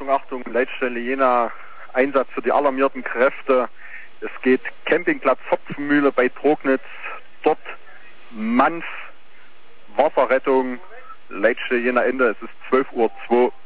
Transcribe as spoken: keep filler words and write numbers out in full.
Achtung, Achtung, Leitstelle Jena, Einsatz für die alarmierten Kräfte. Es geht Campingplatz Hopfenmühle bei Trognitz, dort Manf, Wasserrettung, Leitstelle Jena Ende, es ist zwölf Uhr zwei.